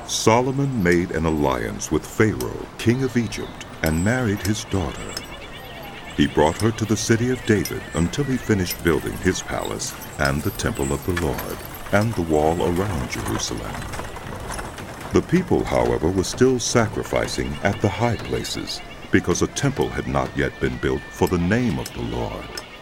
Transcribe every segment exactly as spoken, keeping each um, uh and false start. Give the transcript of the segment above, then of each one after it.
Solomon made an alliance with Pharaoh, king of Egypt, and married his daughter. He brought her to the city of David until he finished building his palace and the temple of the Lord and the wall around Jerusalem. The people, however, were still sacrificing at the high places because a temple had not yet been built for the name of the Lord.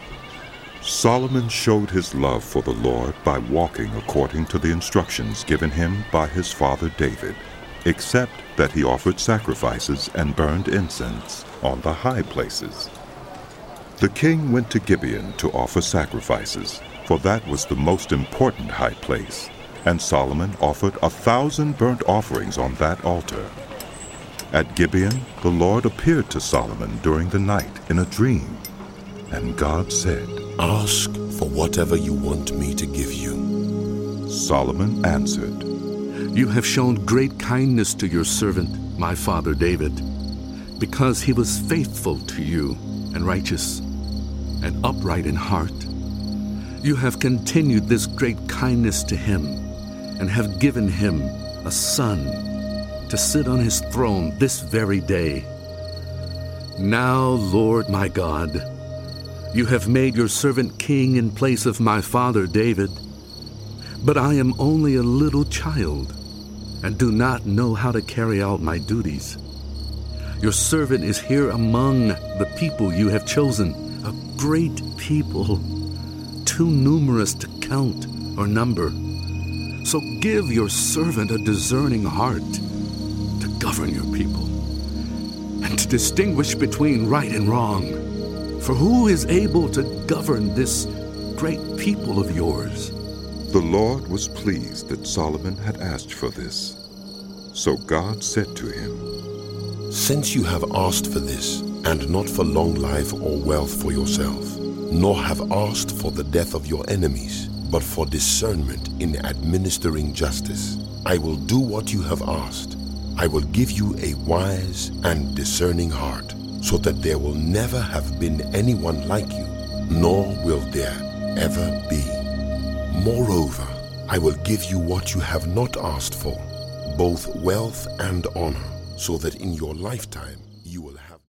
Solomon showed his love for the Lord by walking according to the instructions given him by his father David, except that he offered sacrifices and burned incense on the high places. The king went to Gibeon to offer sacrifices, for that was the most important high place, and Solomon offered a thousand burnt offerings on that altar. At Gibeon, the Lord appeared to Solomon during the night in a dream, and God said, "Ask for whatever you want me to give you." Solomon answered, "You have shown great kindness to your servant, my father David, because he was faithful to you and righteous and upright in heart. You have continued this great kindness to him and have given him a son to sit on his throne this very day. Now, Lord my God, you have made your servant king in place of my father David, but I am only a little child and do not know how to carry out my duties. Your servant is here among the people you have chosen, a great people, too numerous to count or number. So give your servant a discerning heart to govern your people and to distinguish between right and wrong. For who is able to govern this great people of yours?" The Lord was pleased that Solomon had asked for this. So God said to him, "Since you have asked for this, and not for long life or wealth for yourself, nor have asked for the death of your enemies, but for discernment in administering justice, I will do what you have asked. I will give you a wise and discerning heart, so that there will never have been anyone like you, nor will there ever be. Moreover, I will give you what you have not asked for, both wealth and honor, so that in your lifetime